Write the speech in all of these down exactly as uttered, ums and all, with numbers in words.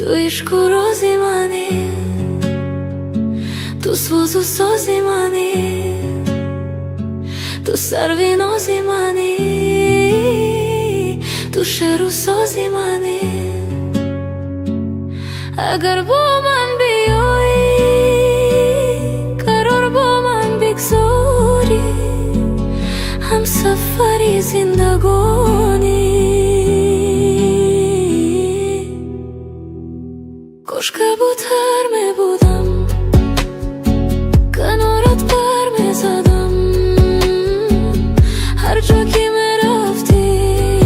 تو عشق و رازی منی، تو سوز و سازی منی، تو سروی نازی منی، تو شعر و سازی منی. اگر با من بیایی، قرار با من بگذاری، هم سفری زندگانی. کاش کبوتر می بودم، کنارت پر می زدم، هر جا که می رفتی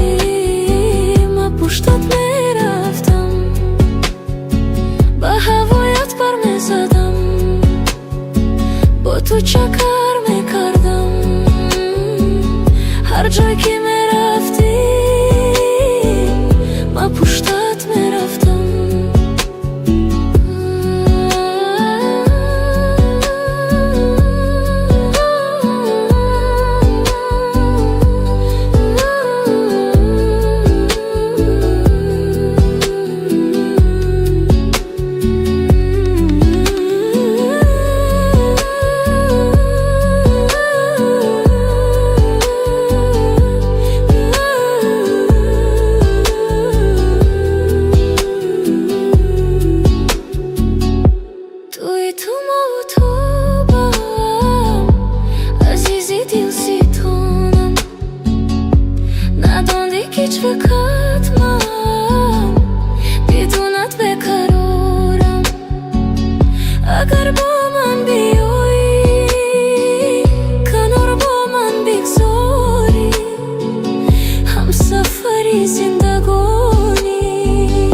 من پشتت می رفتم، به هوایت پر می زدم، با تو چکر می کردم، هر جا که می رفتی من پشتت می رفتم. هیچ وقت من بدونت بقرارم، اگر با من بیایی، کنار با من بگذاری، هم سفری زندگانی.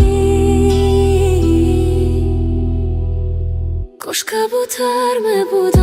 کاش کبوتر می بود